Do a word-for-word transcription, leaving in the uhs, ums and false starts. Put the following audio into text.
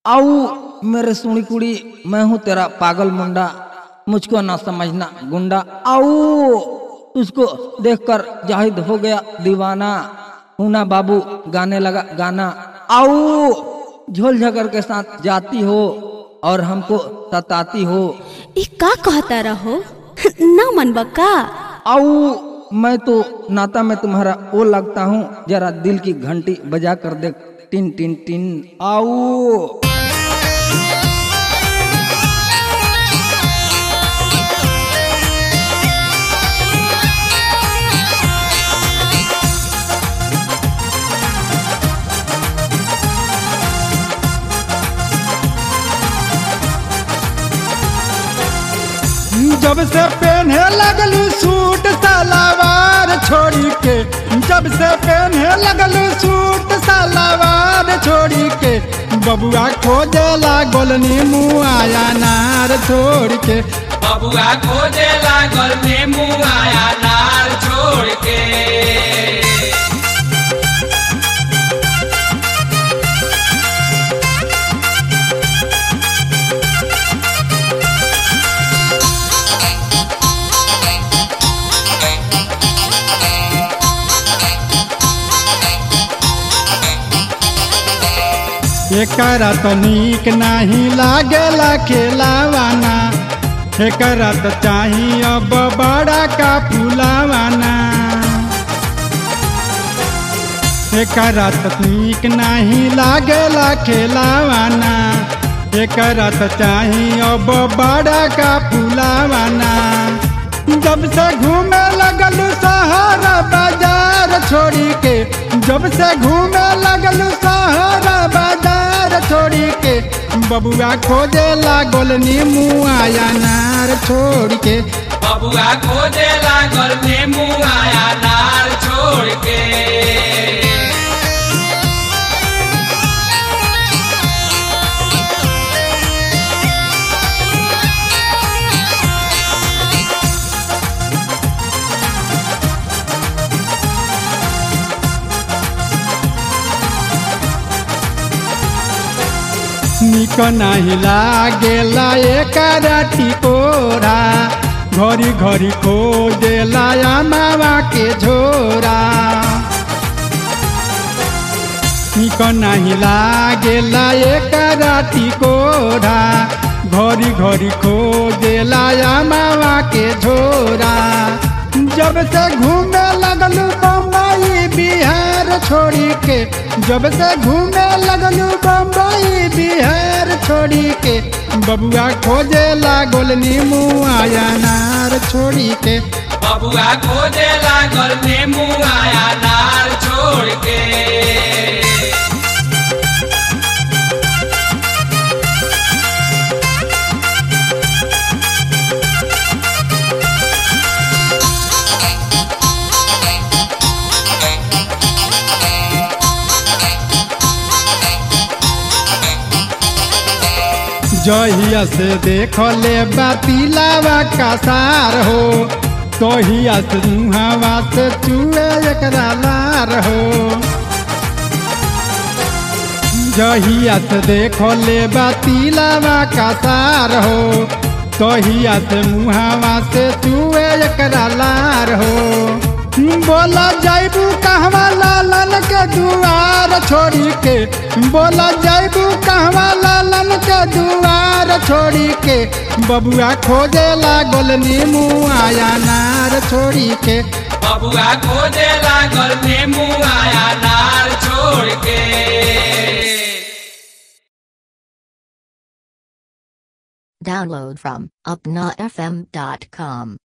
आओ मेरे सुनी कुड़ी, मैं हूँ तेरा पागल मुंडा, मुझको ना समझना गुंडा। आओ तुझको देखकर जाहिद हो गया दीवाना, हुना बाबू गाने लगा गाना। आओ झोल झगर के साथ जाती हो और हमको सताती हो। ई का कहता रहो ना मन बका। आओ मैं तो नाता में तुम्हारा वो लगता हूँ, जरा दिल की घंटी बजा कर देख टिन टिन टिन। आओ जब से पहने लगलू सूट सलवार छोड़ी के, जब से पहने लगलू सूट सलवार छोड़ी के, बबुआ खोजे लागल नीमू आया नार छोड़ के, बबुआ खोजे लागल नीमू आया नार छोड़ के। एकरा तो नीक नहीं लागेला खेलावाना, एकरा तो चाहिए अब बड़ा का फुलावाना। एकरा तो नीक नहीं लागेला खेलावाना, एकरा तो चाहिए अब बड़ा का फुलावाना। जब से घूमे लगलू सहारा बाजार छोड़ी के, जब से घूमे लगलू सहारा बाजार छोड़ी के, बबुआ खोजे लागल नीमू आया नार छोड़ के, बबुआ खोजे लागल नीमू आया नार छोड़ के। निक नहीं लागेला एकरा टिकोरा, घड़ी घड़ी खोजेला मावा के झोरा। निक नहीं लागेला एकरा टिकोरा, घड़ी घड़ी खोजेला मावा के झोरा। जब से घूमे लगलू बम्बई बिहार छोड़ी के, जब से घूमे लगलू बम्बई बिहार छोड़ी के, बबुआ खोजे लागल नीमू आया नार छोड़ी के, बबुआ खोजे लागल नीमू आया नार छोड़ के। जहिया से देख ले बातिलावा का सार हो, तहिया से मुहावा से चुए एकरा लार हो। जहिया से देख ले बातिलावा का सार हो, तहिया से मुहावा से चुए एकरा लार हो। बोला जाइबू कहवा लालन के दुआर छोड़ी के, बोला जाइबू कहवा लालन के दुआर छोड़ी के, बबुआ खोजे लागल नीमू आया नार छोड़ी के, बबुआ खोजे लागल नीमू आया नार छोड़ के। Download from upna f m dot com.